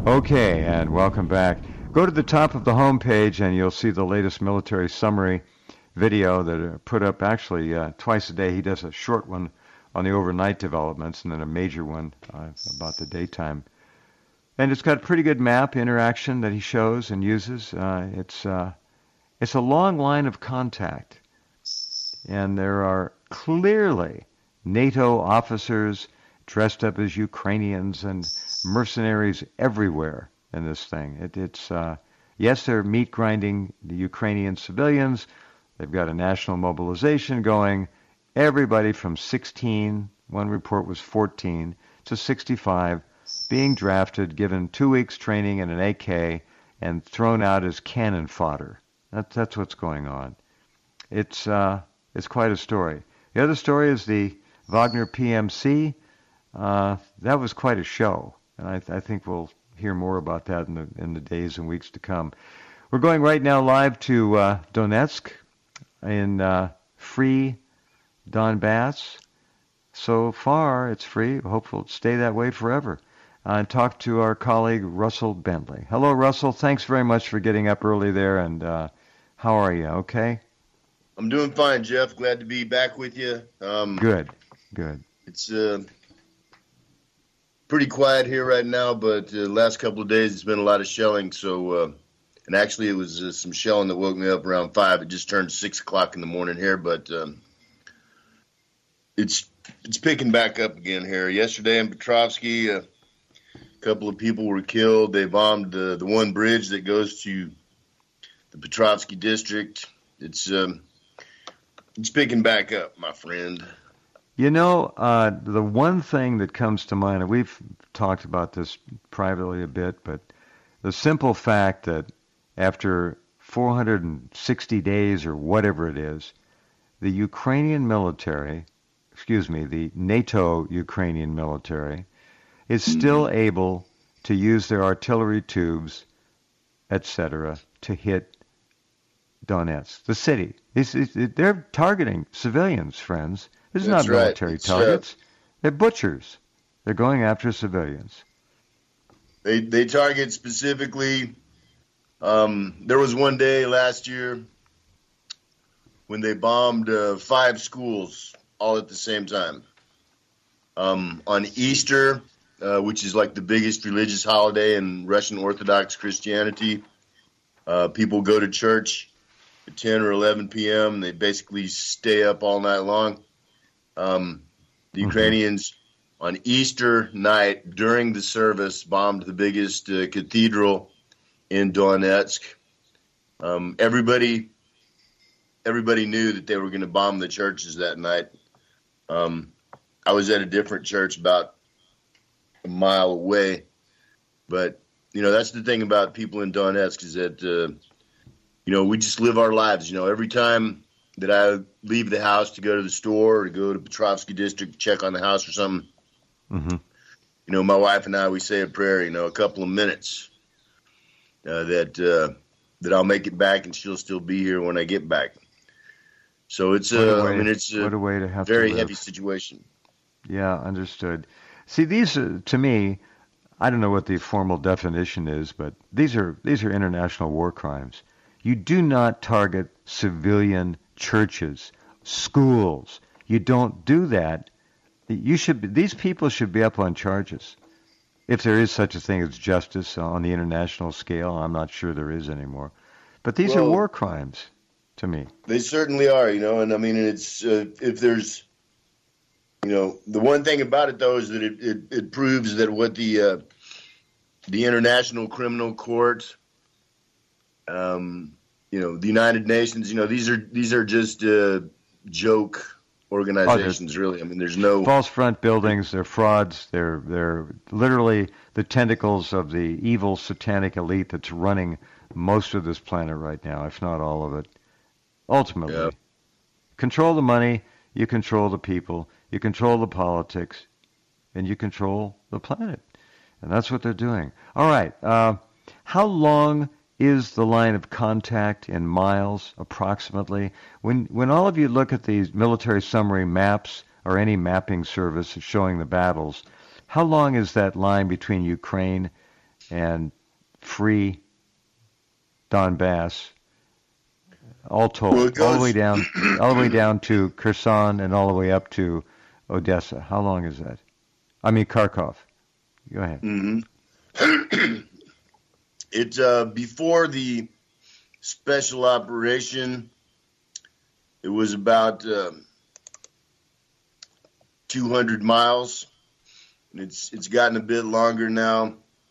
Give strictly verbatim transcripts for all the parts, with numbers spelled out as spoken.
Okay, and welcome back. Go to the top of the homepage and you'll see the latest military summary video that are put up actually uh, twice a day. He does a short one on the overnight developments and then a major one uh, about the daytime. And it's got a pretty good map interaction that he shows and uses. Uh, it's uh, it's a long line of contact, and there are clearly NATO officers dressed up as Ukrainians and mercenaries everywhere in this thing. It, it's uh, yes, they're meat grinding the Ukrainian civilians. They've got a national mobilization going. Everybody from sixteen, one report was fourteen, to sixty-five, being drafted, given two weeks training and an A K, and thrown out as cannon fodder. That, that's what's going on. It's uh, it's quite a story. The other story is the Wagner P M C. Uh, that was quite a show, and I, I think we'll hear more about that in the in the days and weeks to come. We're going right now live to uh, Donetsk in uh, free Donbass. So far, it's free. Hopefully, it'll stay that way forever. Uh, and talk to our colleague Russell Bentley. Hello, Russell. Thanks very much for getting up early there. And uh, how are you? Okay. I'm doing fine, Jeff. Glad to be back with you. Um, good. Good. It's uh, pretty quiet here right now, but the uh, last couple of days it's been a lot of shelling. So, uh, and actually, it was uh, some shelling that woke me up around five. It just turned six o'clock in the morning here, but um, it's it's picking back up again here. Yesterday in Petrovsky, uh, a couple of people were killed. They bombed uh, the one bridge that goes to the Petrovsky district. It's um, it's picking back up, my friend. You know, uh, the one thing that comes to mind, and we've talked about this privately a bit, but the simple fact that after four hundred sixty days or whatever it is, the Ukrainian military, excuse me, the NATO Ukrainian military, is still able to use their artillery tubes, et cetera, to hit Donetsk, the city. It's, it's, they're targeting civilians, friends. This is That's not military right. targets. Right. They're butchers. They're going after civilians. They they target specifically. Um, there was one day last year when they bombed uh, five schools all at the same time. Um, on Easter, uh, which is like the biggest religious holiday in Russian Orthodox Christianity, uh, people go to church at ten or eleven p.m. They basically stay up all night long. Um, the mm-hmm. Ukrainians on Easter night during the service bombed the biggest uh, cathedral in Donetsk. Um, everybody, everybody knew that they were going to bomb the churches that night. Um, I was at a different church about a mile away, but you know that's the thing about people in Donetsk is that uh, you know we just live our lives. You know, every time that I leave the house to go to the store or to go to Petrovsky district to check on the house or something, mm-hmm. you know, my wife and I, we say a prayer, you know, a couple of minutes uh, that uh, that I'll make it back and she'll still be here when I get back. So it's uh, way, I mean, it's a, what a way to have very to live. heavy situation. Yeah, understood. See, these uh, to me, I don't know what the formal definition is, but these are these are international war crimes. You do not target civilian churches, schools. You don't do that. You should be, these people should be up on charges. If there is such a thing as justice on the international scale, I'm not sure there is anymore. But these well, are war crimes to me. They certainly are, you know, and I mean, it's uh, if there's, you know, the one thing about it, though, is that it, it, it proves that what the uh, the International Criminal Court, um, you know, the United Nations, you know, these are these are just uh, joke organizations, oh, really. I mean, there's no false front buildings. They're frauds. They're they're literally the tentacles of the evil satanic elite that's running most of this planet right now, if not all of it. Ultimately, yeah. Control the money. You control the people. You control the politics, and you control the planet. And that's what they're doing. All right. Uh, how long is the line of contact in miles, approximately? When when all of you look at these military summary maps or any mapping service showing the battles, how long is that line between Ukraine and free Donbass, all told, Well, it goes, all the way down, all the way down to Kherson and all the way up to Odessa. How long is that? I mean Kharkov. Go ahead. Mm-hmm. It's uh, before the special operation. It was about uh, two hundred miles. And it's it's gotten a bit longer now.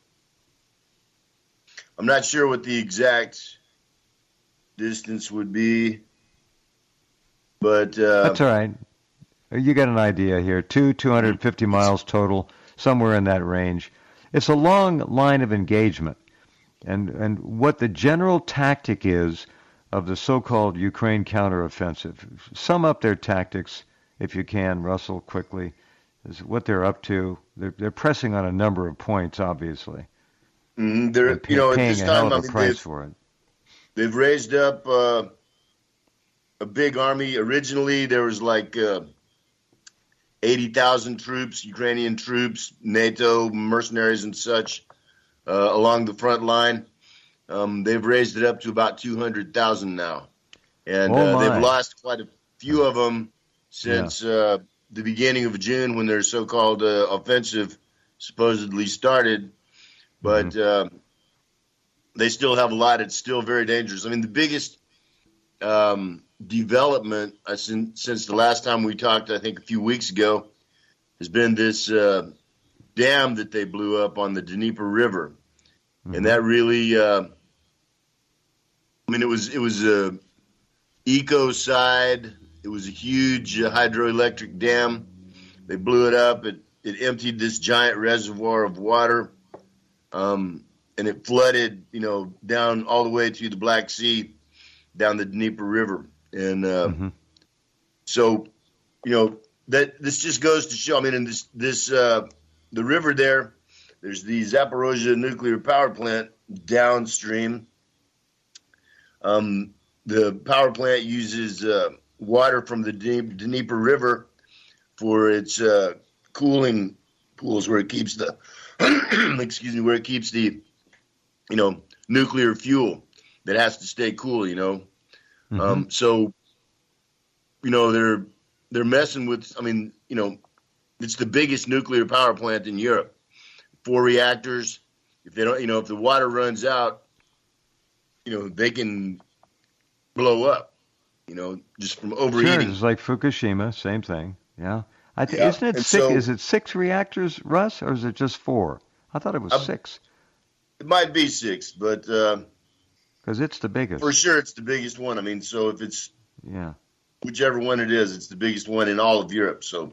I'm not sure what the exact distance would be, but uh, that's all right. You got an idea here. Two, two hundred fifty miles total, somewhere in that range. It's a long line of engagement. And and what the general tactic is of the so-called Ukraine counteroffensive. Sum up their tactics, if you can, Russell, quickly, is what they're up to. They're, they're pressing on a number of points, obviously. Mm-hmm. They're, pay, you know, paying at this a time, hell of a I mean, price they've, for it. They've raised up uh, a big army. Originally, there was like uh, eighty thousand troops, Ukrainian troops, NATO mercenaries and such, uh, along the front line. Um, they've raised it up to about two hundred thousand now. And oh uh, they've lost quite a few of them since yeah. uh, the beginning of June when their so-called uh, offensive supposedly started. But mm-hmm. uh, they still have a lot. It's still very dangerous. I mean, the biggest um, development uh, since, since the last time we talked, I think a few weeks ago, has been this uh, dam that they blew up on the Dnieper River. Mm-hmm. And that really, uh, I mean, it was it was a ecocide. It was a huge uh, hydroelectric dam. They blew it up. It it emptied this giant reservoir of water, um, and it flooded, you know, down all the way to the Black Sea, down the Dnieper River. And uh, mm-hmm. so, you know, that this just goes to show. I mean, in this this uh, the river there. There's the Zaporozhye nuclear power plant downstream. Um, the power plant uses uh, water from the Dnieper River for its uh, cooling pools, where it keeps the excuse me, where it keeps the you know nuclear fuel that has to stay cool. You know, mm-hmm. um, so you know they're they're messing with. I mean, you know, it's the biggest nuclear power plant in Europe. Four reactors. If they don't, you know, if the water runs out, you know, they can blow up. You know, just from overeating. Sure, it's like Fukushima, same thing. Yeah, I th- yeah. isn't it and six? So, is it six reactors, Russ, or is it just four? I thought it was uh, six. It might be six, but because uh, it's the biggest. For sure, it's the biggest one. I mean, so if it's yeah, whichever one it is, it's the biggest one in all of Europe. So.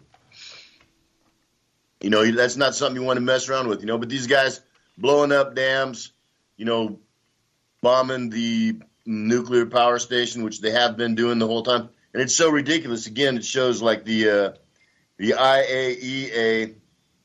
You know, that's not something you want to mess around with, you know. But these guys blowing up dams, you know, bombing the nuclear power station, which they have been doing the whole time. And it's so ridiculous. Again, it shows like the uh, the I A E A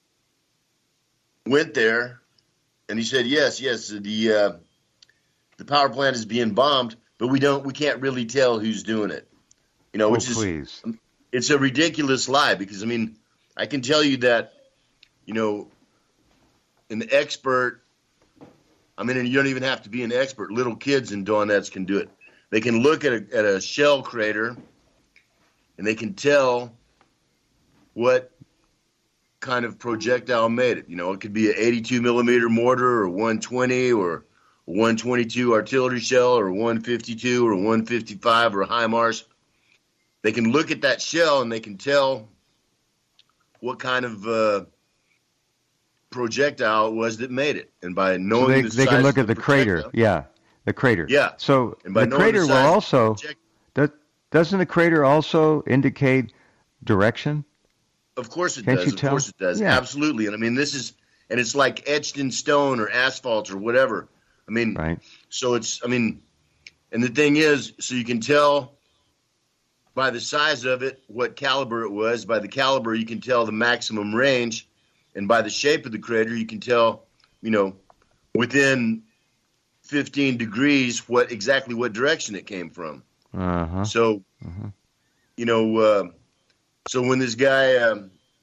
went there, and he said, yes, yes, the uh, the power plant is being bombed, but we don't, we can't really tell who's doing it. You know, oh, which please. is, it's a ridiculous lie because, I mean, I can tell you that. You know, an expert, I mean, and you don't even have to be an expert. Little kids in Donetsk can do it. They can look at a, at a shell crater, and they can tell what kind of projectile made it. You know, it could be an eighty-two millimeter mortar or one twenty or a one twenty-two artillery shell or a one fifty-two or a one fifty-five or a HIMARS. They can look at that shell, and they can tell what kind of uh, projectile it was that made it, and by knowing so they, the they size can look of at the, the crater, yeah, the crater. Yeah. So and by the knowing crater the will size also. of the Does, doesn't the crater also indicate direction? Of course it Can't does. you Of tell? course it does. Yeah. Absolutely. And I mean, this is, and it's like etched in stone or asphalt or whatever. I mean, right. So it's, I mean, and the thing is, so you can tell by the size of it what caliber it was. By the caliber, you can tell the maximum range, and by the shape of the crater, you can tell, you know, within fifteen degrees what exactly what direction it came from. Uh-huh. So, uh-huh. you know, uh, so when this guy um,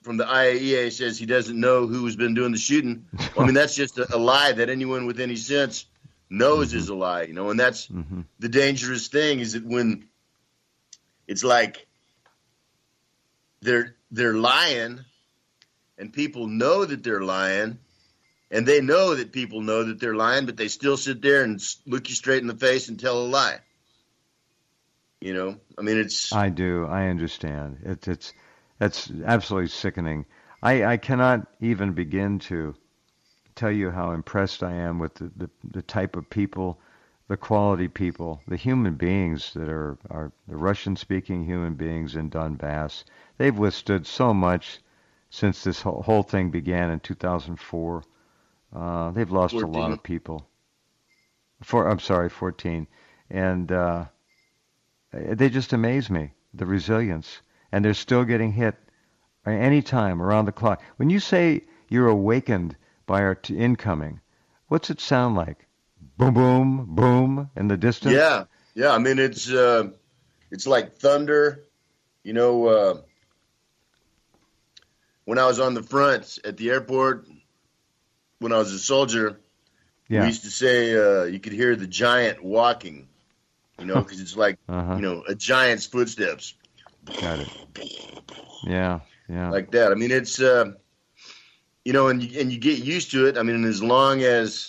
from the I A E A says he doesn't know who's been doing the shooting. Well, I mean, that's just a, a lie that anyone with any sense knows mm-hmm. is a lie, you know, and that's mm-hmm. the dangerous thing is that when it's like they're they're lying and people know that they're lying and they know that people know that they're lying, but they still sit there and look you straight in the face and tell a lie. You know, I mean, it's. I do. I understand. It's it's it's absolutely sickening. I, I cannot even begin to tell you how impressed I am with the, the, the type of people, the quality people, the human beings that are, are the Russian-speaking human beings in Donbass. They've withstood so much since this whole, whole thing began in two thousand four. Uh, they've lost fourteen. A lot of people. For I'm sorry, fourteen, and uh, they just amaze me. The resilience, and they're still getting hit any time around the clock. When you say you're awakened by our t- incoming, what's it sound like? Boom, boom, boom in the distance? Yeah, yeah. I mean, it's uh, it's like thunder. You know, uh, when I was on the front at the airport, when I was a soldier, yeah. we used to say uh, you could hear the giant walking, you know, because it's like, uh-huh. you know, a giant's footsteps. Got it. Yeah, yeah. Like that. I mean, it's, uh, you know, and you, and you get used to it. I mean, as long as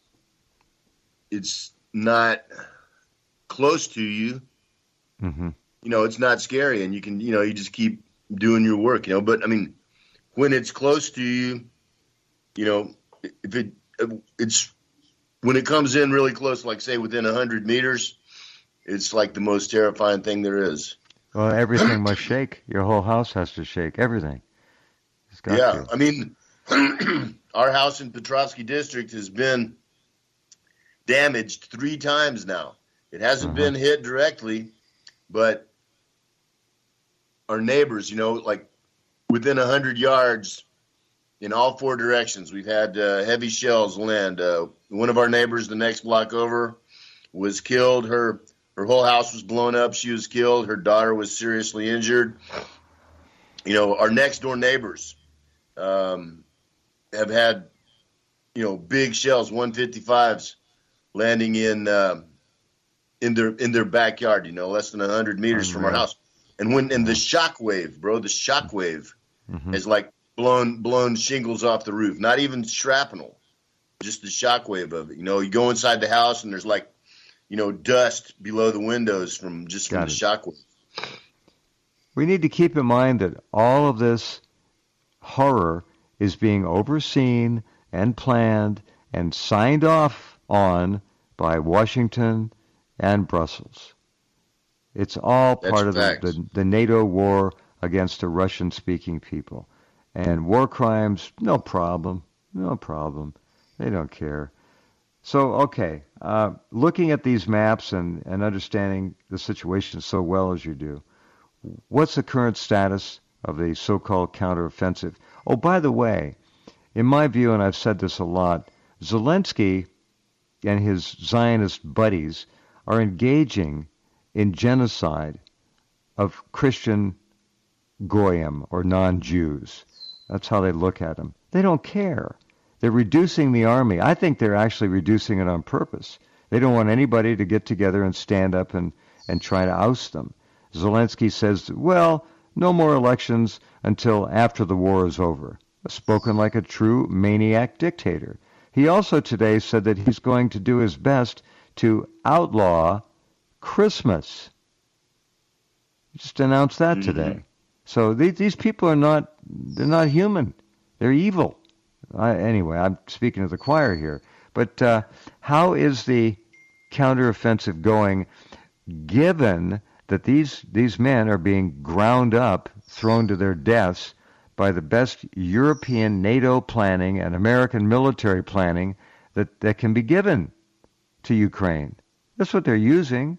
it's not close to you, mm-hmm. you know, it's not scary, and you can, you know, you just keep doing your work, you know. But I mean, when it's close to you, you know, if it, it's when it comes in really close, like say within a hundred meters, it's like the most terrifying thing there is. Well, everything must shake. Your whole house has to shake. Everything. It's got yeah, to. I mean, our house in Petrovsky District has been damaged three times now. It hasn't uh-huh. been hit directly, but our neighbors, you know, like within a hundred yards, in all four directions, we've had uh, heavy shells land. Uh, one of our neighbors, the next block over, was killed. Her her whole house was blown up. She was killed. Her daughter was seriously injured. You know, our next door neighbors um, have had, you know, big shells, one fifty-fives, landing in uh, in their in their backyard. You know, less than a hundred meters from our house. And when and the shock wave, bro, the shock wave mm-hmm. is like blown blown shingles off the roof. Not even shrapnel, just the shock wave of it. You know, you go inside the house and there's like, you know, dust below the windows from just from Got the it. shock wave. We need to keep in mind that all of this horror is being overseen and planned and signed off on by Washington and Brussels. It's all That's part of the, the, the NATO war against the Russian-speaking people. And war crimes, no problem, no problem. They don't care. So, okay, uh, looking at these maps and, and understanding the situation so well as you do, what's the current status of the so-called counteroffensive? Oh, by the way, in my view, and I've said this a lot, Zelensky and his Zionist buddies are engaging in genocide of Christian goyim or non-Jews. That's how they look at them. They don't care. They're reducing the army. I think they're actually reducing it on purpose. They don't want anybody to get together and stand up and, and try to oust them. Zelensky says, well, no more elections until after the war is over. Spoken like a true maniac dictator. He also today said that he's going to do his best to outlaw Christmas. He just announced that mm-hmm. today. So these, these people are not, they're not human. They're evil. I, anyway, I'm speaking to the choir here. But uh, how is the counteroffensive going, given that these these men are being ground up, thrown to their deaths by the best European NATO planning and American military planning that, that can be given to Ukraine? That's what they're using.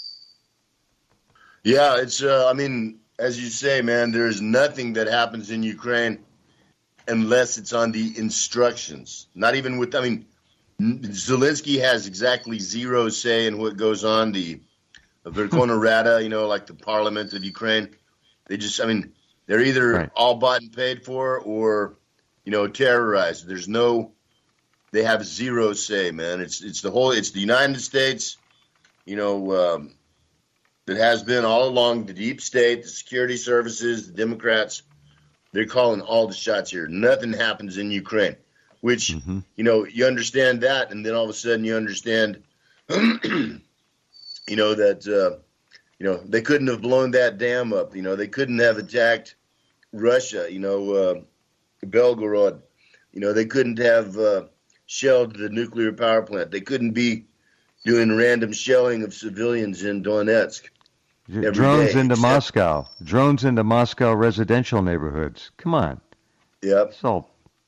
Yeah, it's, uh, I mean, as you say, man, there's nothing that happens in Ukraine unless it's on the instructions. Not even with, I mean, Zelensky has exactly zero say in what goes on. The Verkhovna Rada, you know, like the parliament of Ukraine, they just, I mean, They're either Right. all bought and paid for or, you know, terrorized. There's no, they have zero say, man. It's it's the whole, it's the United States, you know, um, that has been all along the deep state, the security services, the Democrats. They're calling all the shots here. Nothing happens in Ukraine, which, Mm-hmm. you know, you understand that, and then all of a sudden you understand, you know, that, uh, you know, they couldn't have blown that dam up. You know, they couldn't have attacked Russia, you know, uh, Belgorod. You know, they couldn't have uh, shelled the nuclear power plant. They couldn't be doing random shelling of civilians in Donetsk. Every Drones day, into except- Moscow. Drones into Moscow residential neighborhoods. Come on. Yep. So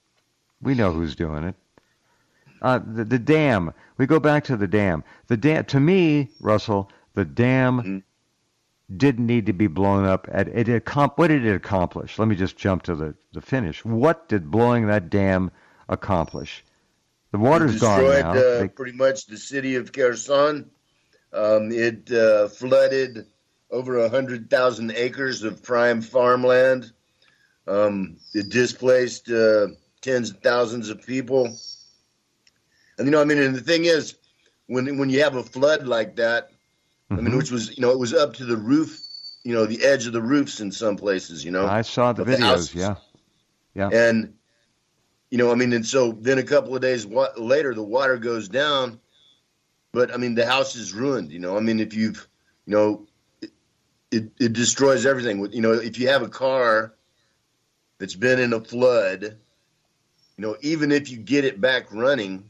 we know who's doing it. Uh, the, the dam. We go back to the dam. The dam. To me, Russell, the dam Mhm. didn't need to be blown up. At it. Accom- what did it accomplish? Let me just jump to the, the finish. What did blowing that dam accomplish? The water's It gone destroyed now. uh, They- pretty much the city of Kherson. Um, it uh, flooded over one hundred thousand acres of prime farmland. Um, it displaced uh, tens of thousands of people. And, you know, I mean, and the thing is, when when you have a flood like that, I mean, Mhm. which was, you know, it was up to the roof, you know, the edge of the roofs in some places, you know. I saw the of the videos. houses. Yeah. Yeah. And, you know, I mean, and so then a couple of days wa- later, the water goes down. But, I mean, the house is ruined, you know. I mean, if you've, you know, it, it, it destroys everything. You know, if you have a car that's been in a flood, you know, even if you get it back running,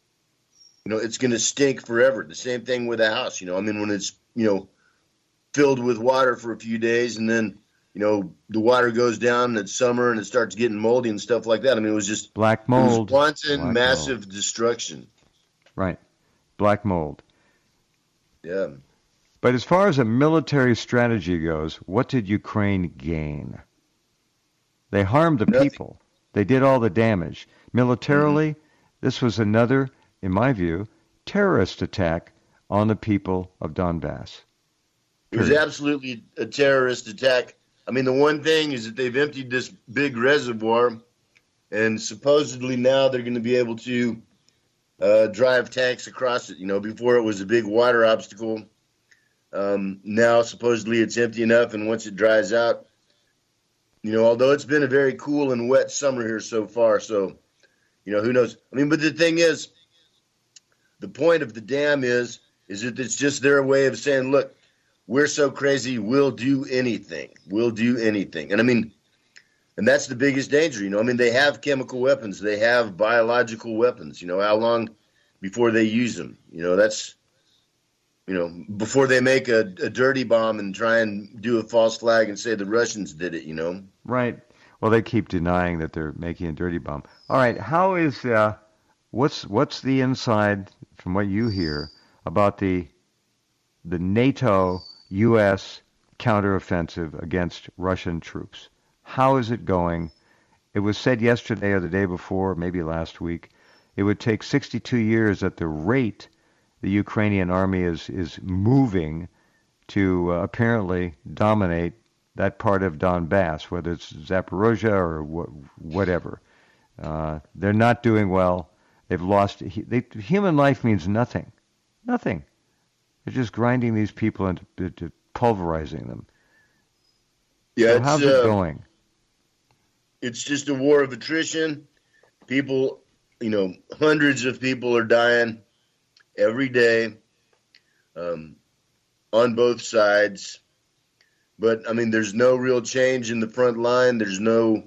you know, it's going to stink forever. The same thing with a house, you know. I mean, when it's, you know, filled with water for a few days and then, you know, the water goes down and it's summer and it starts getting moldy and stuff like that. I mean, it was just Black it was mold. wanton, Black massive mold. destruction. Right. Black mold. Yeah. But as far as a military strategy goes, what did Ukraine gain? They harmed the Nothing. people. They did all the damage. Militarily, this was another, in my view, terrorist attack on the people of Donbass. It was Period. absolutely a terrorist attack. I mean, the one thing is that they've emptied this big reservoir, and supposedly now they're going to be able to uh, drive tanks across it. You know, before it was a big water obstacle. Um, now supposedly it's empty enough, and once it dries out, you know, although it's been a very cool and wet summer here so far, so, you know, who knows? I mean, but the thing is, the point of the dam is, is that it's just their way of saying, look, we're so crazy, we'll do anything. We'll do anything. And I mean, and that's the biggest danger, you know. I mean, they have chemical weapons. They have biological weapons. You know, how long before they use them? You know, that's, you know, before they make a, a dirty bomb and try and do a false flag and say the Russians did it, you know. Right. Well, they keep denying that they're making a dirty bomb. All right. How is, uh, what's what's the inside, from what you hear, about the the NATO U S counteroffensive against Russian troops? How is it going? It was said yesterday or the day before, maybe last week, it would take sixty-two years at the rate the Ukrainian army is, is moving to uh, apparently dominate that part of Donbass, whether it's Zaporozhye or wh- whatever. Uh, they're not doing well. They've lost. They, human life means nothing. Nothing. They're just grinding these people into, into pulverizing them. Yeah, So it's, how's it uh, going? It's just a war of attrition. People, you know, hundreds of people are dying every day um, on both sides. But, I mean, there's no real change in the front line. There's no,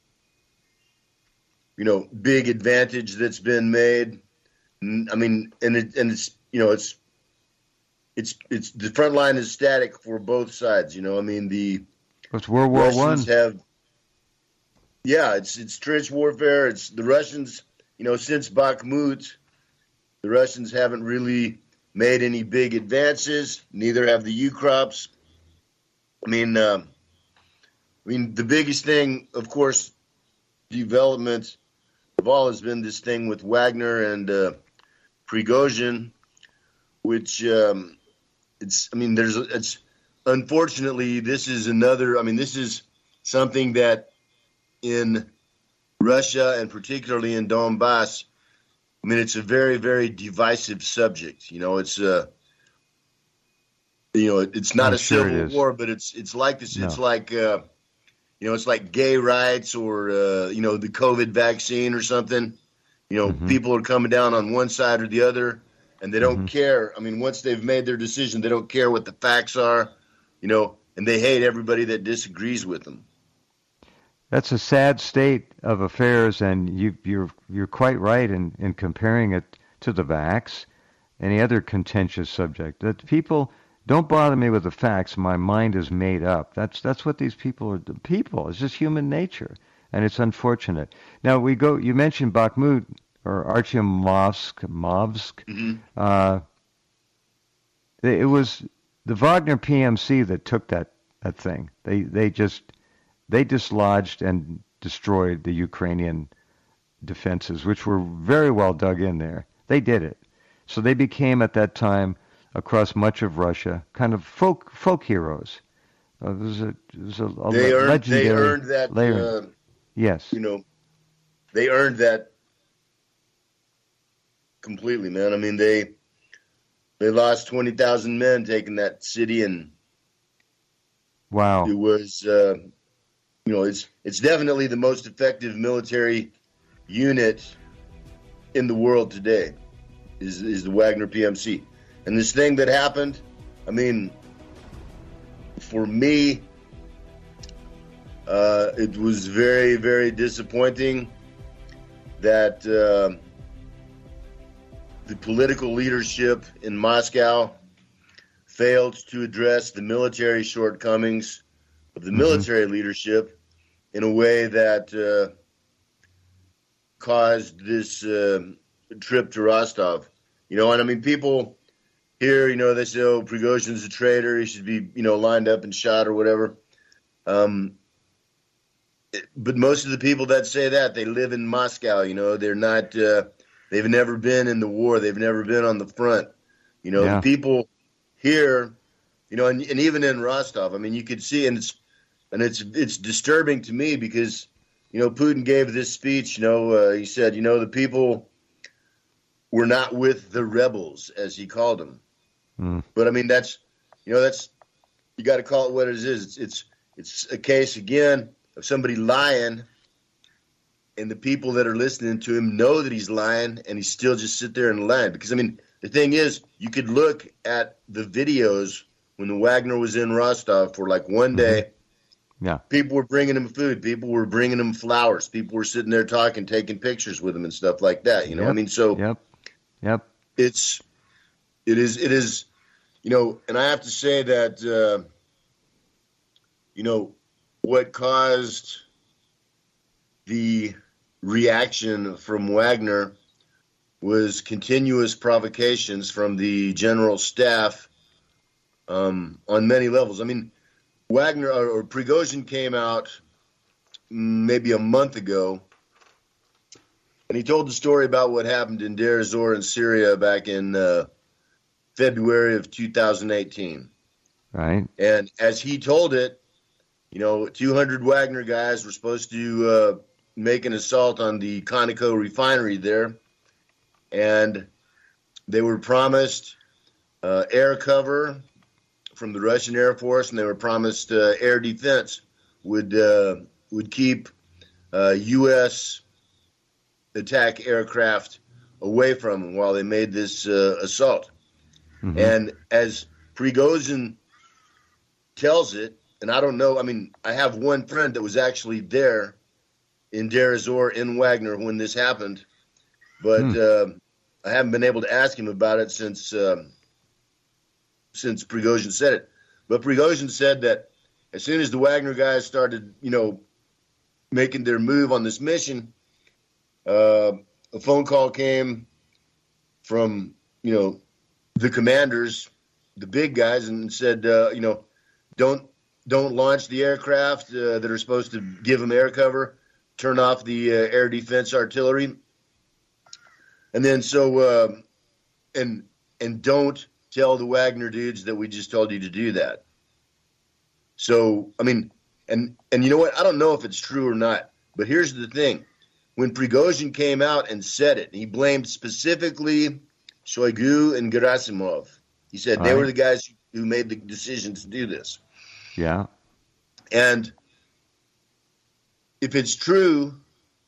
you know, big advantage that's been made. I mean, and it, and it's, you know, it's, it's, it's, the front line is static for both sides. You know, I mean, the It's World War One. Russians have, yeah, it's, it's trench warfare. It's the Russians, you know, since Bakhmut, the Russians haven't really made any big advances. Neither have the U-Crops. I mean, um, I mean, the biggest thing, of course, development of all has been this thing with Wagner and uh, Prigozhin, which um, it's. I mean, there's. It's unfortunately this is another. I mean, this is something that in Russia and particularly in Donbass, I mean, it's a very, very divisive subject. You know, it's a, you know, it's not I'm a sure it civil is. war, but it's it's like this. No. It's like, uh, you know, it's like gay rights or uh, you know, the COVID vaccine or something. You know, Mhm. people are coming down on one side or the other, and they don't Mhm. care. I mean, once they've made their decision, they don't care what the facts are. You know, and they hate everybody that disagrees with them. That's a sad state of affairs, and you, you're you're quite right in, in comparing it to the vax, any other contentious subject. That people don't bother me with the facts. My mind is made up. That's that's what these people are. People. It's just human nature, and it's unfortunate. Now we go. You mentioned Bakhmut or Artyomovsk, Movsk. Mm-hmm. Uh, it was the Wagner P M C that took that that thing. They they just They dislodged and destroyed the Ukrainian defenses, which were very well dug in there. They did it. So they became, at that time, across much of Russia, kind of folk folk heroes. Uh, it was a, it was a, a They earned legendary they earned that. layer. Uh, Yes. you know, they earned that completely, man. I mean, they they lost twenty thousand men taking that city, and Wow. it was. Uh, You know, it's it's definitely the most effective military unit in the world today. Is is the Wagner P M C, and this thing that happened? I mean, for me, uh, it was very very disappointing that uh, the political leadership in Moscow failed to address the military shortcomings of the military mm-hmm. leadership in a way that uh, caused this uh, trip to Rostov. You know, and I mean, people here, you know, they say, oh, Prigozhin's a traitor. He should be, you know, lined up and shot or whatever. Um, it, but most of the people that say that, they live in Moscow, you know. They're not, uh, they've never been in the war. They've never been on the front. You know, yeah. the people here, you know, and, and even in Rostov, I mean, you could see, and it's, And it's it's disturbing to me because, you know, Putin gave this speech, you know, uh, he said, you know, the people were not with the rebels, as he called them. Mm. But, I mean, that's, you know, that's, you got to call it what it is. It's, it's, it's a case, again, of somebody lying, and the people that are listening to him know that he's lying, and he still just sit there and lie. Because, I mean, the thing is, you could look at the videos when the Wagner was in Rostov for like one day. Mm-hmm. Yeah. People were bringing him food. People were bringing him flowers. People were sitting there talking, taking pictures with him and stuff like that. You know, yep. I mean, so yep, yep. It's, it is, it is, you know, and I have to say that, uh, you know, what caused the reaction from Wagner was continuous provocations from the general staff um, on many levels. I mean, Wagner or, or Prigozhin came out maybe a month ago, and he told the story about what happened in Deir ez-Zor in Syria back in uh, February of two thousand eighteen. Right. And as he told it, you know, two hundred Wagner guys were supposed to uh, make an assault on the Conoco refinery there, and they were promised uh, air cover from the Russian Air Force, and they were promised uh, air defense would uh, would keep uh, U S attack aircraft away from them while they made this uh, assault. Mm-hmm. And as Prigozhin tells it, and I don't know, I mean, I have one friend that was actually there in Deir ez-Zor in Wagner when this happened, but hmm. uh, I haven't been able to ask him about it since uh, since Prigozhin said it. But Prigozhin said that as soon as the Wagner guys started, you know, making their move on this mission, uh, a phone call came from, you know, the commanders, the big guys, and said, uh, you know, don't don't launch the aircraft uh, that are supposed to give them air cover. Turn off the uh, air defense artillery. And then so, uh, and and don't tell the Wagner dudes that we just told you to do that. So, I mean, and and you know what? I don't know if it's true or not, but here's the thing: when Prigozhin came out and said it, he blamed specifically Shoigu and Gerasimov. He said All they right. were the guys who made the decision to do this. Yeah. And if it's true,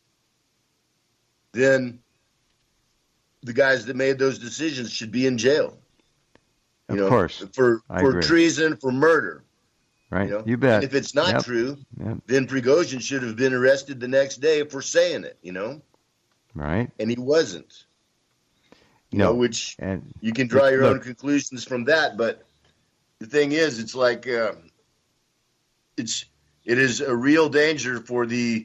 then the guys that made those decisions should be in jail. You Of know, course. for I for agree. treason, for murder. Right. You know? You bet. And if it's not Yep. true, Yep. then Prigozhin should have been arrested the next day for saying it. You know, Right. and he wasn't. You No. know, which And you can draw your own look, conclusions from that. But the thing is, it's like uh, it's it is a real danger for the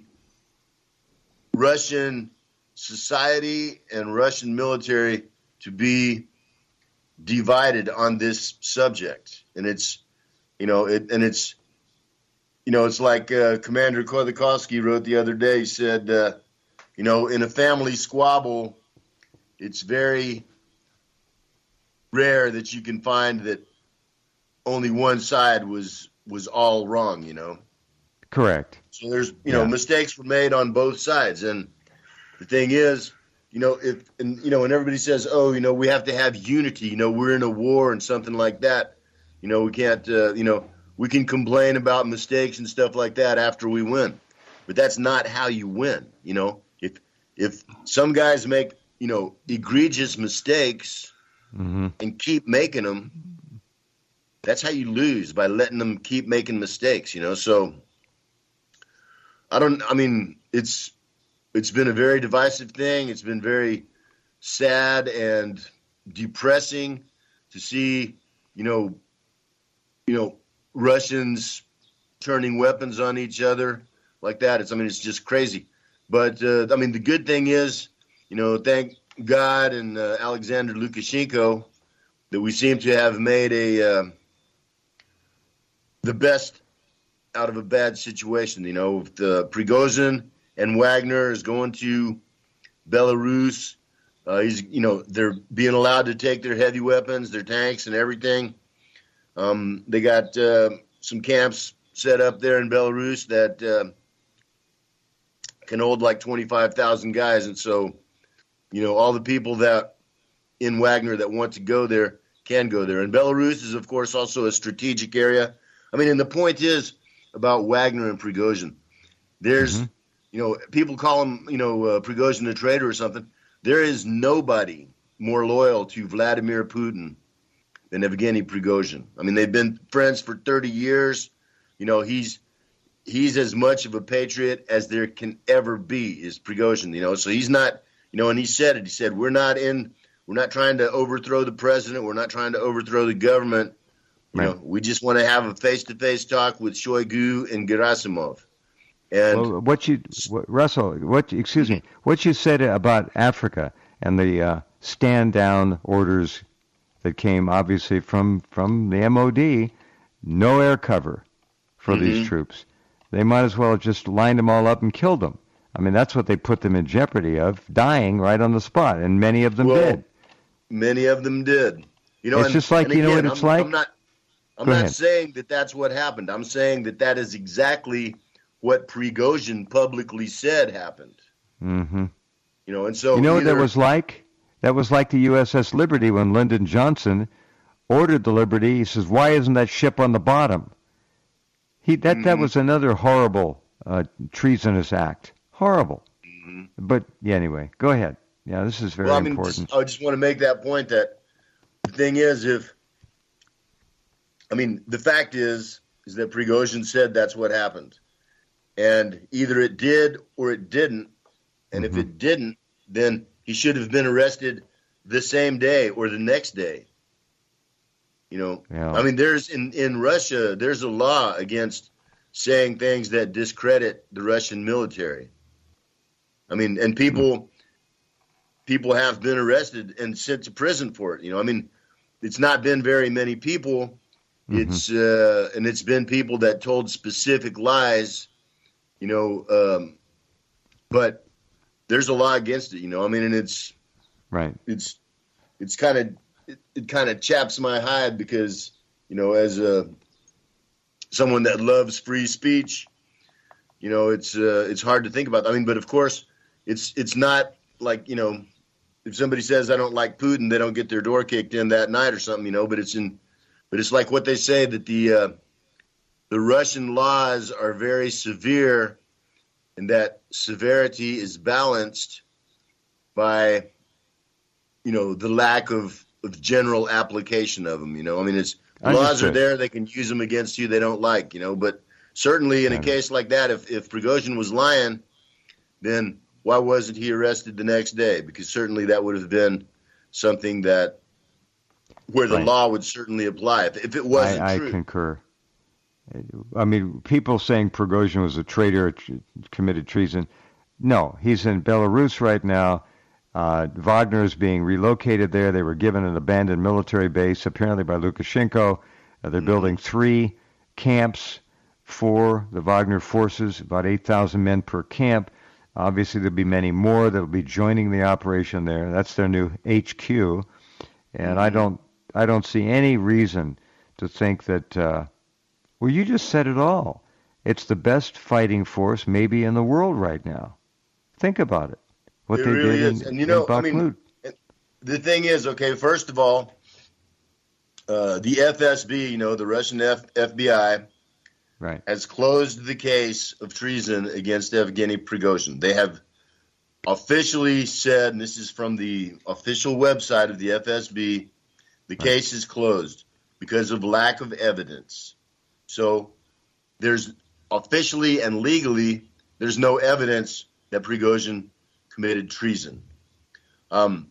Russian society and Russian military to be divided on this subject, and it's you know it and it's you know it's like uh, Commander Khodorkovsky wrote the other day. He said, uh, you know, in a family squabble, it's very rare that you can find that only one side was was all wrong. You know, correct. so there's you Yeah. know mistakes were made on both sides, and the thing is, you know, if and you know, when everybody says, "Oh, you know, we have to have unity," you know, we're in a war and something like that. You know, we can't, uh, you know, we can complain about mistakes and stuff like that after we win, but that's not how you win. You know, if if some guys make you know egregious mistakes Hmm. and keep making them, that's how you lose, by letting them keep making mistakes. You know, so I don't. I mean, it's. It's been a very divisive thing. It's been very sad and depressing to see, you know, you know, Russians turning weapons on each other like that. It's, I mean, it's just crazy. But uh, I mean, the good thing is, you know, thank God and uh, Alexander Lukashenko that we seem to have made a uh, the best out of a bad situation. You know, with the Prigozhin and Wagner is going to Belarus. Uh, he's, you know, they're being allowed to take their heavy weapons, their tanks, and everything. Um, they got uh, some camps set up there in Belarus that uh, can hold like twenty-five thousand guys, and so, you know, all the people that in Wagner that want to go there can go there. And Belarus is, of course, also a strategic area. I mean, and the point is about Wagner and Prigozhin. There's Hmm. You know, people call him, you know, uh, Prigozhin a traitor or something. There is nobody more loyal to Vladimir Putin than Evgeny Prigozhin. I mean, they've been friends for thirty years. You know, he's he's as much of a patriot as there can ever be, is Prigozhin. You know, so he's not, you know, and he said it. He said, we're not in, we're not trying to overthrow the president. We're not trying to overthrow the government. You Right. know, we just want to have a face-to-face talk with Shoigu and Gerasimov. And Well, what you, what, Russell, what, excuse me, what you said about Africa and the uh, stand down orders that came obviously from, from the M O D, no air cover for Mhm. these troops. They might as well have just lined them all up and killed them. I mean, that's what they put them in jeopardy of, dying right on the spot, and many of them Well, did. many of them did. You know, It's and, just like, and you know again, what it's I'm, like? I'm not, I'm Go not ahead. saying that that's what happened. I'm saying that that is exactly what Prigozhin publicly said happened. Hmm. You know, and so You know what either, that was like? That was like the U S S Liberty when Lyndon Johnson ordered the Liberty. He says, "Why isn't that ship on the bottom?" He that that Mhm. was another horrible uh, treasonous act. Horrible. Mhm. But yeah, anyway, go ahead. Yeah, this is very well, I mean, important. just, I just want to make that point that the thing is, if I mean, the fact is, is that Prigozhin said that's what happened, and either it did or it didn't. And Mhm. if it didn't, then he should have been arrested the same day or the next day. You know, Yeah. I mean, there's in, in Russia, there's a law against saying things that discredit the Russian military. I mean, and people people have been arrested and sent to prison for it. You know, I mean, it's not been very many people. Mhm. It's uh, and it's been people that told specific lies. You know, um, but there's a law against it. You know, I mean, and it's Right. it's it's kind of it, it kind of chaps my hide because, you know, as a someone that loves free speech, you know, it's uh, it's hard to think about. I mean, but of course, it's it's not like, you know, if somebody says I don't like Putin, they don't get their door kicked in that night or something, you know. But it's in, but it's like what they say, that the uh, the Russian laws are very severe, and that severity is balanced by, you know, the lack of, of general application of them. You know, I mean, it's the laws are there; they can use them against you. They don't like, you know, but certainly in a case like that, if if Prigozhin was lying, then why wasn't he arrested the next day? Because certainly that would have been something that where the right. law would certainly apply if, if it wasn't I, true. I concur. I mean, people saying Prigozhin was a traitor, tr- committed treason. No, he's in Belarus right now. Uh, Wagner is being relocated there. They were given an abandoned military base, apparently by Lukashenko. Uh, they're mm-hmm. building three camps for the Wagner forces, about eight thousand men per camp. Obviously, there'll be many more that will be joining the operation there. That's their new H Q, and mm-hmm. I don't, I don't see any reason to think that. Uh, well, you just said it all. It's the best fighting force maybe in the world right now. Think about it. What it they really did is. in, and you know, in I mean, the thing is, okay, first of all, uh, the F S B, you know, the Russian F- FBI. Right. has closed the case of treason against Evgeny Prigozhin. They have officially said, and this is from the official website of the F S B, the right. case is closed because of lack of evidence. So there's officially and legally, there's no evidence that Prigozhin committed treason. Um,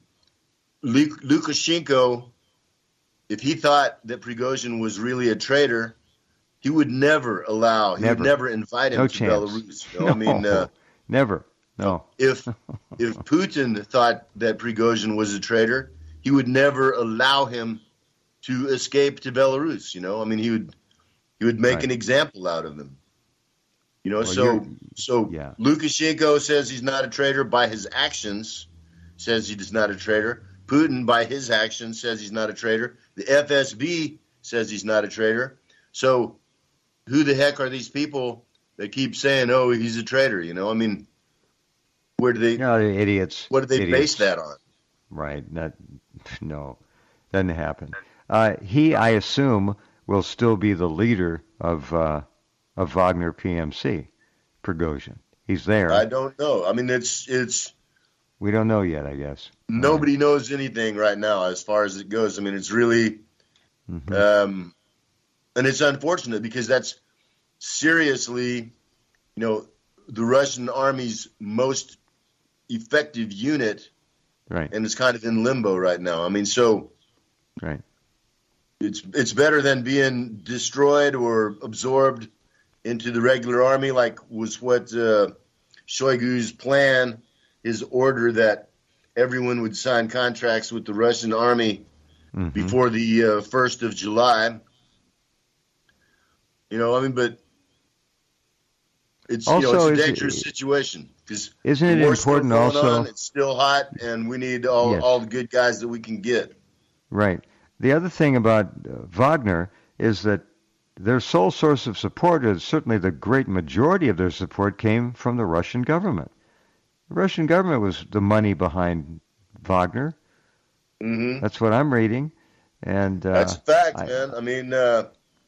Lukashenko, if he thought that Prigozhin was really a traitor, he would never allow, he never. would never invite him no to chance. Belarus. You know? No, I mean, uh, never. No. If if Putin thought that Prigozhin was a traitor, he would never allow him to escape to Belarus. You know, I mean, he would he would make right. an example out of him. You know, well, so so yeah. Lukashenko says he's not a traitor by his actions, says he's not a traitor. Putin, by his actions, says he's not a traitor. The F S B says he's not a traitor. So who the heck are these people that keep saying, "Oh, he's a traitor"? You know, I mean, where do they? No, idiots. What do they idiots. base that on? Right. That no, doesn't happen. Uh, he, I assume, will still be the leader of uh, of Wagner P M C, Prigozhin. He's there. I don't know. I mean, it's it's. We don't know yet, I guess. Nobody right. knows anything right now as far as it goes. I mean, it's really. Mm-hmm. Um, And it's unfortunate because that's seriously, you know, the Russian army's most effective unit. Right. And it's kind of in limbo right now. I mean, so right. it's it's better than being destroyed or absorbed into the regular army, like was what uh, Shoigu's plan, his order that everyone would sign contracts with the Russian army mm-hmm. before the uh, first of July. You know, I mean, but it's also, you know it's a dangerous it, situation because isn't it important also? On, it's still hot, and we need all yes. all the good guys that we can get. Right. The other thing about uh, Wagner is that their sole source of support is certainly the great majority of their support came from the Russian government. The Russian government was the money behind Wagner. Mm-hmm. That's what I'm reading, and uh, that's a fact, I, man. I mean. Uh,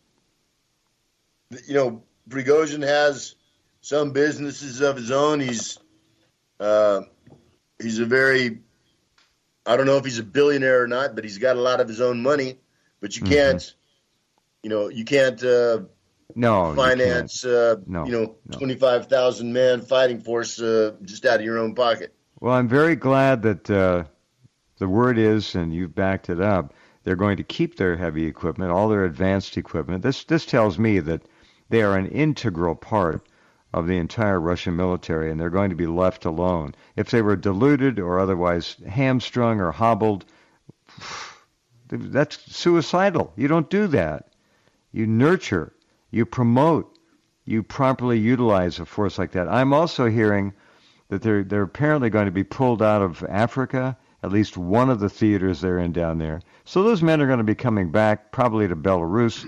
You know, Prigozhin has some businesses of his own. He's uh, he's a very, I don't know if he's a billionaire or not, but he's got a lot of his own money. But you can't, mm-hmm. you know, you can't uh, no finance, you, can't. Uh, no, you know, no. twenty-five thousand man fighting force uh, just out of your own pocket. Well, I'm very glad that uh, the word is, and you've backed it up, they're going to keep their heavy equipment, all their advanced equipment. This this tells me that they are an integral part of the entire Russian military, and they're going to be left alone. If they were diluted or otherwise hamstrung or hobbled, that's suicidal. You don't do that. You nurture, you promote, you properly utilize a force like that. I'm also hearing that they're they're apparently going to be pulled out of Africa, at least one of the theaters they're in down there. So those men are going to be coming back, probably to Belarus,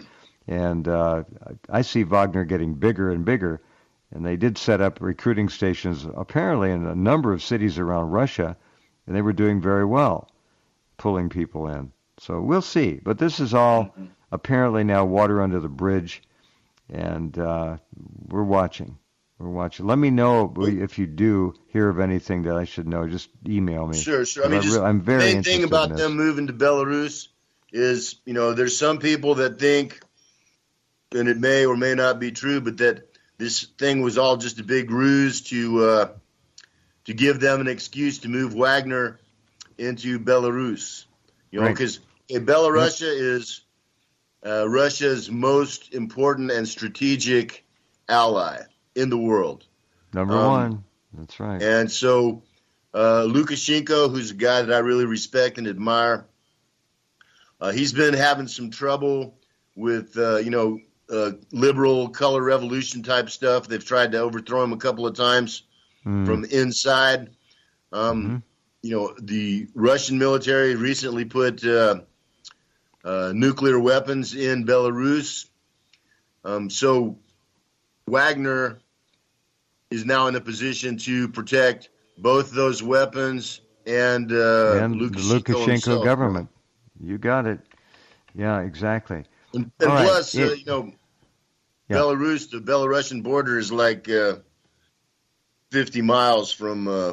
And uh, I see Wagner getting bigger and bigger. And they did set up recruiting stations apparently in a number of cities around Russia, and they were doing very well, pulling people in. So we'll see. But this is all mm-hmm. apparently now water under the bridge, and uh, we're watching. We're watching. Let me know if you do hear of anything that I should know. Just email me. Sure, sure. I mean, I just re- I'm very the main interested thing about in them moving to Belarus is, you know, there's some people that think, and it may or may not be true, but that this thing was all just a big ruse to uh, to give them an excuse to move Wagner into Belarus. You know, because right. Belarus yep. is uh, Russia's most important and strategic ally in the world. Number um, one. That's right. And so uh, Lukashenko, who's a guy that I really respect and admire, uh, he's been having some trouble with, uh, you know, uh, liberal color revolution type stuff. They've tried to overthrow him a couple of times mm. from inside. Um, mm-hmm. You know, the Russian military recently put uh, uh, nuclear weapons in Belarus. Um, so Wagner is now in a position to protect both those weapons and, uh, and Lukashenko, the Lukashenko himself. government. You got it. Yeah, exactly. And, and plus, right. uh, you know, yeah. Belarus, the Belarusian border is like uh, fifty miles from uh,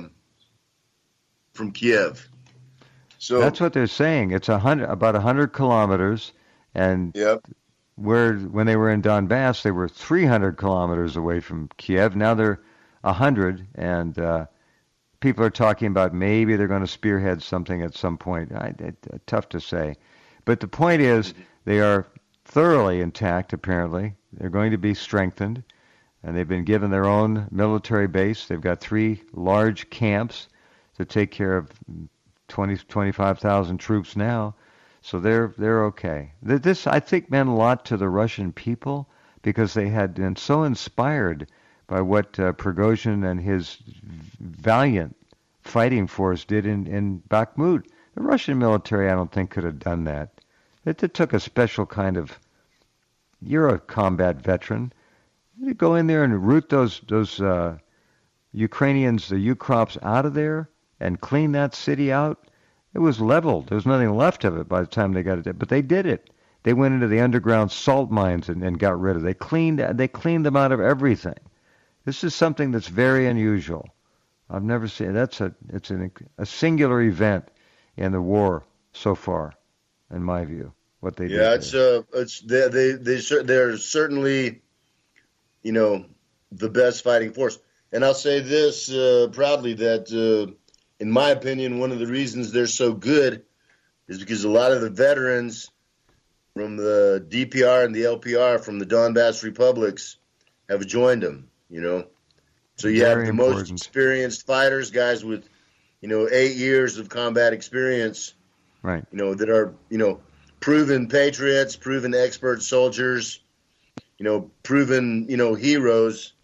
from Kiev. So that's what they're saying. It's a hundred, about a hundred kilometers, and yep. where when they were in Donbass, they were three hundred kilometers away from Kiev. Now they're a hundred, and uh, people are talking about maybe they're going to spearhead something at some point. I, it, uh, tough to say, but the point is they are thoroughly intact. Apparently, they're going to be strengthened, and they've been given their own military base. They've got three large camps to take care of twenty, twenty-five thousand troops now. So they're they're okay. This, I think, meant a lot to the Russian people because they had been so inspired by what uh, Prigozhin and his valiant fighting force did in, in Bakhmut. The Russian military, I don't think, could have done that. It, it took a special kind of, you're a combat veteran. You go in there and root those those uh, Ukrainians, the Ukrops, out of there and clean that city out. It was leveled. There was nothing left of it by the time they got it. But they did it. They went into the underground salt mines and, and got rid of it. They cleaned, they cleaned them out of everything. This is something that's very unusual. I've never seen. That's a it's an, a singular event in the war so far, in my view. What they yeah, did. Yeah, it's uh, it's they they they they're certainly, you know, the best fighting force. And I'll say this uh, proudly that. Uh, In my opinion, one of the reasons they're so good is because a lot of the veterans from the D P R and the L P R from the Donbass republics have joined them, you know. So you Very have the important. most experienced fighters, guys with, you know, eight years of combat experience, right? You know, that are, you know, proven patriots, proven expert soldiers, you know, proven, you know, heroes.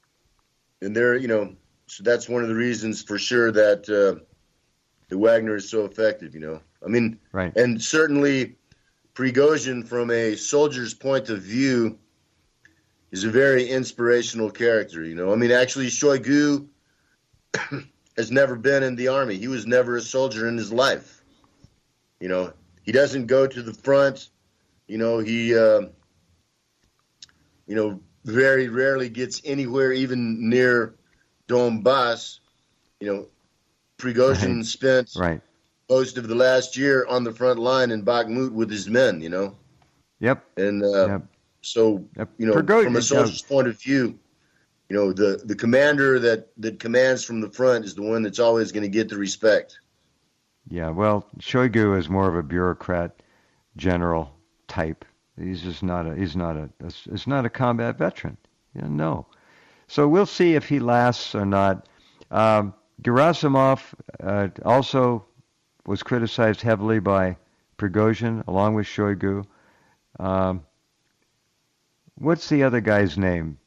And they're, you know, so that's one of the reasons for sure that uh, the Wagner is so effective, you know. I mean, right. And certainly Prigozhin, from a soldier's point of view, is a very inspirational character, you know. I mean, actually, Shoigu has never been in the army. He was never a soldier in his life. You know, he doesn't go to the front. You know, he, uh, you know, very rarely gets anywhere even near Donbass. You know, Prigozhin right. spent right. most of the last year on the front line in Bakhmut with his men, you know. Yep. And uh, yep. so, yep. you know, Prigozhin, from a soldier's yeah. point of view, you know, the, the commander that, that commands from the front is the one that's always going to get the respect. Yeah, well, Shoigu is more of a bureaucrat general type. He's just not a he's not a it's not a combat veteran. You know, no. So we'll see if he lasts or not. Um, Gerasimov uh, also was criticized heavily by Prigozhin, along with Shoigu. Um, what's the other guy's name?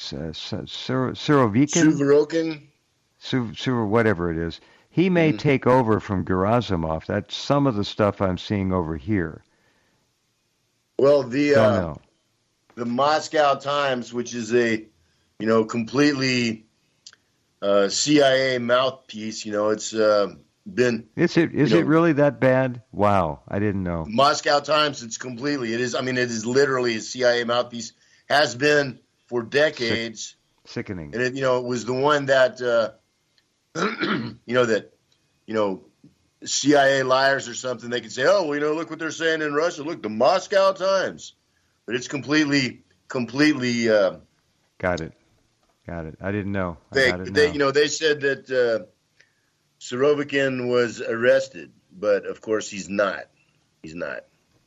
Surovikin? Surovikin? Sur, whatever it is. He may mm-hmm. take over from Gerasimov. That's some of the stuff I'm seeing over here. Well, the Don't uh, know. the Moscow Times, which is a, you know, completely uh, C I A mouthpiece. You know, it's uh, been. Is it is you know, it really that bad? Wow, I didn't know. Moscow Times, it's completely. It is. I mean, it is literally a C I A mouthpiece. Has been for decades. Sick, sickening. And it, you know, it was the one that, uh, you know, that, you know, C I A liars or something. They could say, oh, well, you know, look what they're saying in Russia. Look, the Moscow Times. But it's completely, completely. Uh, got it. Got it. I didn't know. They, I got it they now. you know, they said that uh, Surovikin was arrested, but of course he's not. He's not.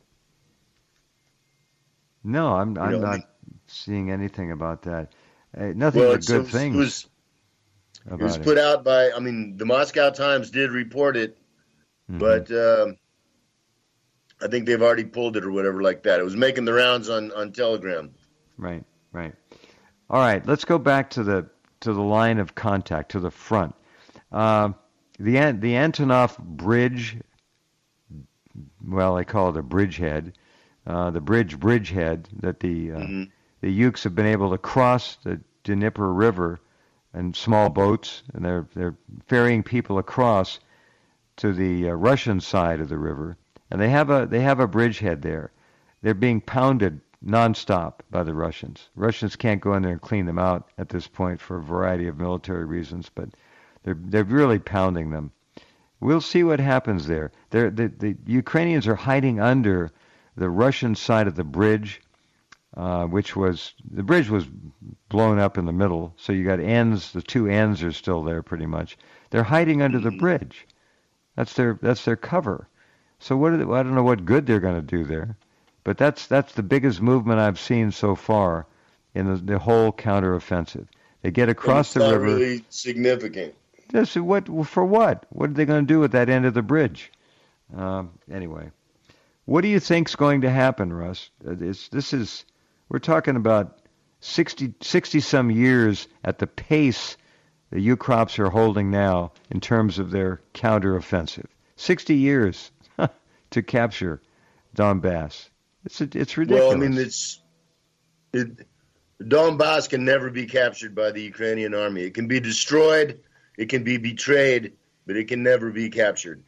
No, I'm You I'm know, not seeing anything about that. Uh, nothing well, but it's, good it was, things it was, about it was it. put out by. I mean, the Moscow Times did report it, Mhm. but um, I think they've already pulled it or whatever like that. It was making the rounds on, on Telegram. Right, right. All right, let's go back to the to the line of contact, to the front. Uh, the An- the Antonov Bridge, well, I call it a bridgehead, uh, the bridge bridgehead that the uh, hmm the Ukes have been able to cross the Dnieper River in small boats, and they're they're ferrying people across to the uh, Russian side of the river, and they have a they have a bridgehead there. They're being pounded nonstop by the Russians. Russians can't go in there and clean them out at this point for a variety of military reasons, but they're they're really pounding them. We'll see what happens there. They're, the the Ukrainians are hiding under the Russian side of the bridge, uh, which was the bridge was blown up in the middle, so you got ends. The two ends are still there, pretty much. They're hiding under the bridge. That's their that's their cover. So what are they, I don't know what good they're going to do there, but that's that's the biggest movement I've seen so far in the, the whole counteroffensive. They get across the not river. really significant. This, what for? What? What are they going to do with that end of the bridge? Um, anyway, what do you think's going to happen, Russ? Uh, It's, this is we're talking about sixty, sixty some years at the pace the Ukrops are holding now in terms of their counteroffensive. sixty years to capture Donbass. It's it's ridiculous. Well, I mean, it's it, Donbass can never be captured by the Ukrainian army. It can be destroyed, it can be betrayed, but it can never be captured.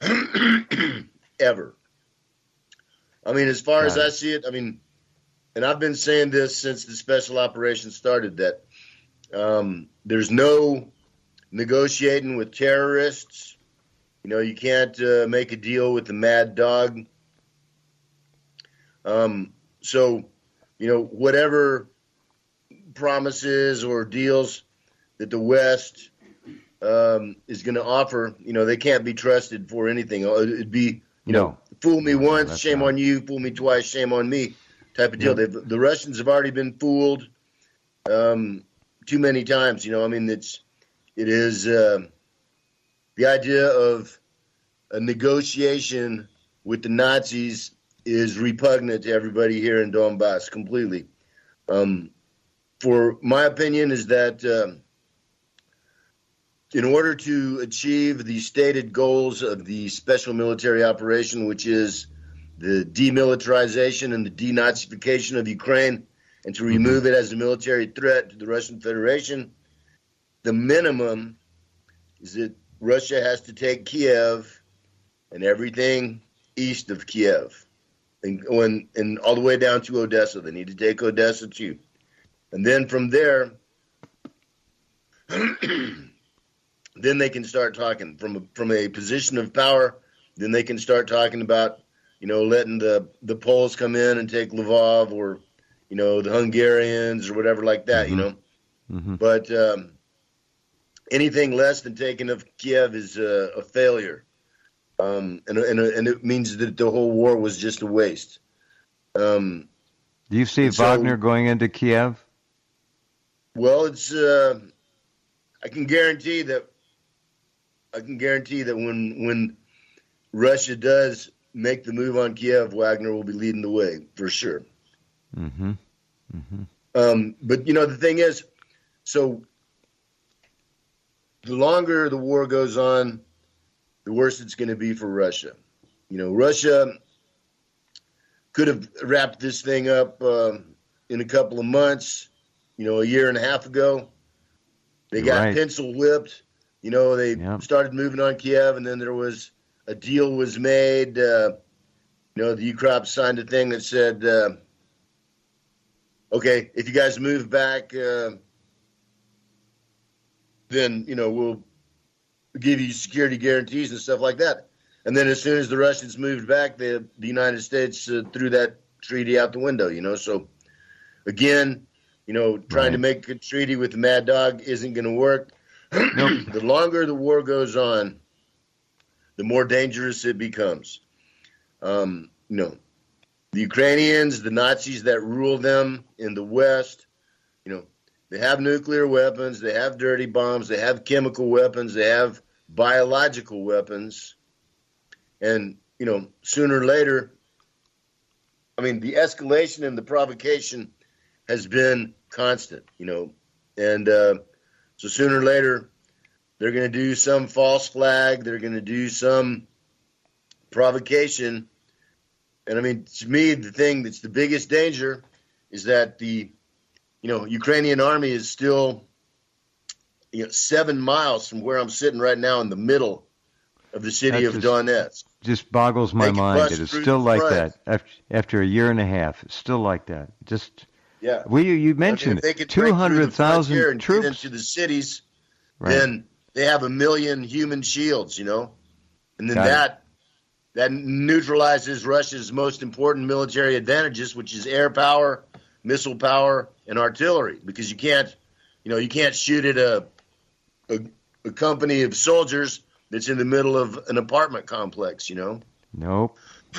Ever. I mean, as far as Got it. I see it, I mean, and I've been saying this since the special operation started, that um, there's no negotiating with terrorists. You know, you can't uh, make a deal with the mad dog. Um, so, you know, whatever promises or deals that the West um, is going to offer, you know, they can't be trusted for anything. It'd be, you No. know, fool me No, once, that's shame not. on you, fool me twice, shame on me type of deal. Yep. They've, the Russians have already been fooled um, too many times. You know, I mean, it's, it is uh, the idea of a negotiation with the Nazis is repugnant to everybody here in Donbass completely. Um, for my opinion is that um, in order to achieve the stated goals of the special military operation, which is the demilitarization and the denazification of Ukraine, and to remove it as a military threat to the Russian Federation, the minimum is that Russia has to take Kiev and everything east of Kiev, and, when, and all the way down to Odessa. They need to take Odessa too. And then from there, then they can start talking from a, from a position of power. Then they can start talking about, you know, letting the, the Poles come in and take Lvov, or, you know, the Hungarians or whatever like that, Mhm. you know. Mm-hmm. But um, anything less than taking of Kiev is a, a failure. Um, and, and, and it means that the whole war was just a waste. Um, Do you see so- Wagner going into Kiev? well, it's uh, I can guarantee that I can guarantee that when when Russia does make the move on Kiev, Wagner will be leading the way for sure. Mm-hmm. Mm-hmm. Um, but you know, the thing is, so the longer the war goes on, the worse it's going to be for Russia. You know, Russia could have wrapped this thing up um, in a couple of months, you know, a year and a half ago. They You're got right. pencil whipped. You know, they Yep. started moving on Kiev, and then there was a deal was made. Uh, you know, the U CROP signed a thing that said, uh, okay, if you guys move back, uh, then, you know, we'll give you security guarantees and stuff like that. And then as soon as the Russians moved back, the, the United States uh, threw that treaty out the window, you know. So, again, you know, trying Right. to make a treaty with the Mad Dog isn't going to work. Nope. The longer the war goes on, the more dangerous it becomes. Um, you know, the Ukrainians, the Nazis that rule them in the West, you know, they have nuclear weapons, they have dirty bombs, they have chemical weapons, they have biological weapons. And, you know, sooner or later, I mean, the escalation and the provocation has been constant, you know. And uh, so sooner or later, they're going to do some false flag. They're going to do some provocation. And, I mean, to me, the thing that's the biggest danger is that the, you know, Ukrainian army is still, you know, seven miles from where I'm sitting right now in the middle of the city That of just- Donetsk. Just boggles my They can mind bust that it's through still the like front. that after, after a year and a half. It's still like that. Just Yeah. well, you, you I mentioned mean, if they it. could two break through the hundred frontier thousand and troops. get into the cities, Right. then they have a million human shields, you know, and then Got it. that that neutralizes Russia's most important military advantages, which is air power, missile power, and artillery. Because you can't, you know, you can't shoot at a a, a company of soldiers that's in the middle of an apartment complex, you know, Nope.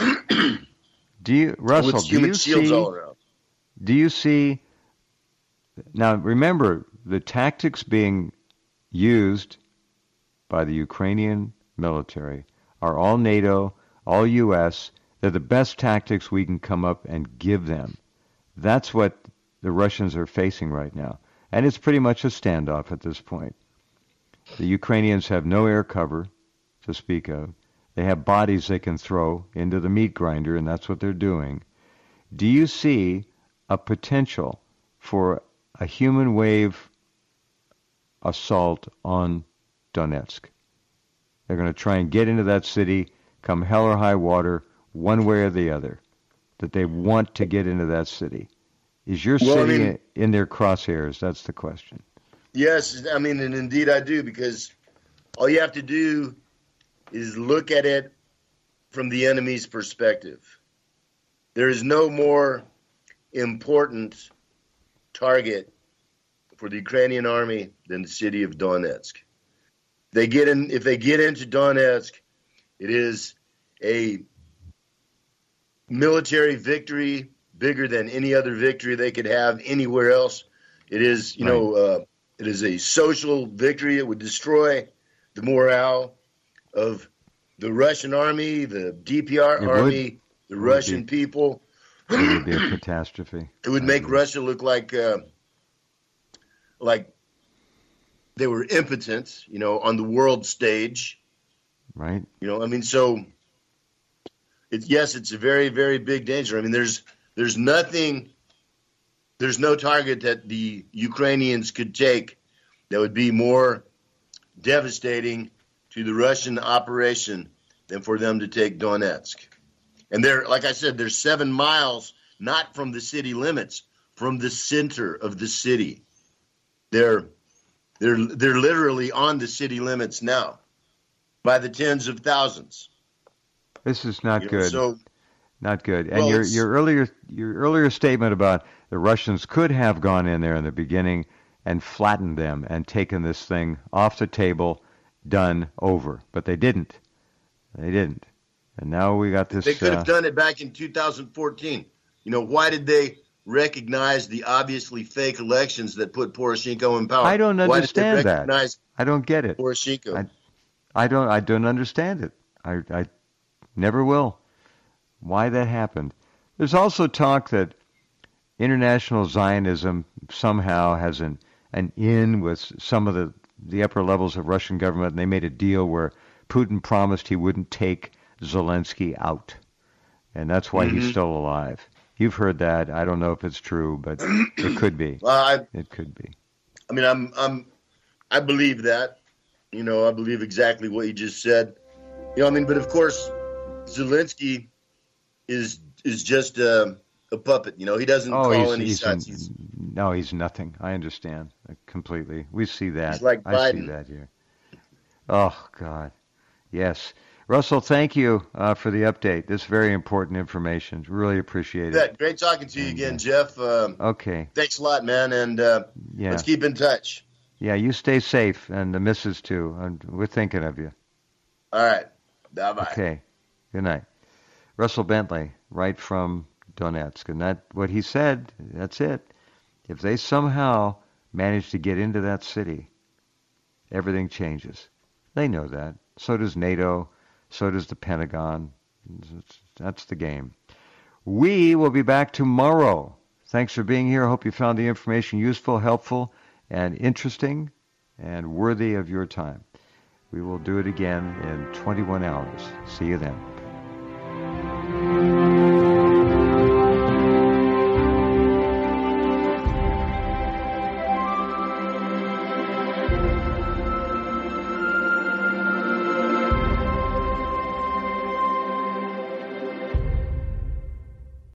Do you, Russell? with Do human you shields see? all around. Do you see? Now, remember the tactics being used by the Ukrainian military are all NATO, all U S. They're the best tactics we can come up and give them. That's what the Russians are facing right now. And it's pretty much a standoff at this point. The Ukrainians have no air cover to speak of. They have bodies they can throw into the meat grinder, and that's what they're doing. Do you see a potential for a human wave assault on Donetsk? They're going to try and get into that city, come hell or high water, one way or the other, that they want to get into that city. Is your Well, I city mean- in their crosshairs? That's the question. Yes, I mean, and indeed I do, because all you have to do is look at it from the enemy's perspective. There is no more important target for the Ukrainian army than the city of Donetsk. They get in, if they get into Donetsk, it is a military victory bigger than any other victory they could have anywhere else. It is, you know, uh, it is a social victory. It would destroy the morale of the Russian army, the D P R It would. army, the would Russian be. people. It would be a catastrophe. It would I make agree. Russia look like uh, like they were impotent, you know, on the world stage. Right? You know, I mean, so it, yes, it's a very, very big danger. I mean, there's there's nothing, there's no target that the Ukrainians could take that would be more devastating to the Russian operation than for them to take Donetsk. And they're, like I said, they're seven miles, not from the city limits, from the center of the city. They're they're they're literally on the city limits now, by the tens of thousands. This is not You know, good. so Not good. And Well, your it's- your earlier your earlier statement about the Russians could have gone in there in the beginning and flattened them and taken this thing off the table, done, over, but they didn't. They didn't. And now we got this. they could have uh, done it back in two thousand fourteen. You know, why did they recognize the obviously fake elections that put Poroshenko in power? I don't Why did understand they that. recognize I don't get it. Poroshenko? I- I don't. I don't understand it. I, I never will. Why that happened? There's also talk that international Zionism somehow has an an in with some of the the upper levels of Russian government, and they made a deal where Putin promised he wouldn't take Zelensky out, and that's why he's Mhm. still alive. You've heard that. I don't know if it's true, but it could be. Well, I, It could be. I mean, I'm, I'm, I believe that. You know, I believe exactly what you just said. You know, I mean, but of course, Zelensky is is just a, a puppet. You know, he doesn't Oh, call he's, any he's shots. in- He's, no, he's nothing. I understand uh, completely. We see that. he's like I see Biden. that here. Oh God, yes. Russell, thank you uh, for the update. This is very important information. Really appreciate it. Yeah, great talking to you And, again, uh, Jeff. Um, Okay. thanks a lot, man, and uh, Yeah. let's keep in touch. Yeah. You stay safe, and the missus too. And we're thinking of you. All right, bye bye. Okay. Good night. Russell Bentley, right from Donetsk, and that what he said. That's it. If they somehow manage to get into that city, everything changes. They know that. So does NATO. So does the Pentagon. That's the game. We will be back tomorrow. Thanks for being here. I hope you found the information useful, helpful, and interesting, and worthy of your time. We will do it again in twenty-one hours. See you then.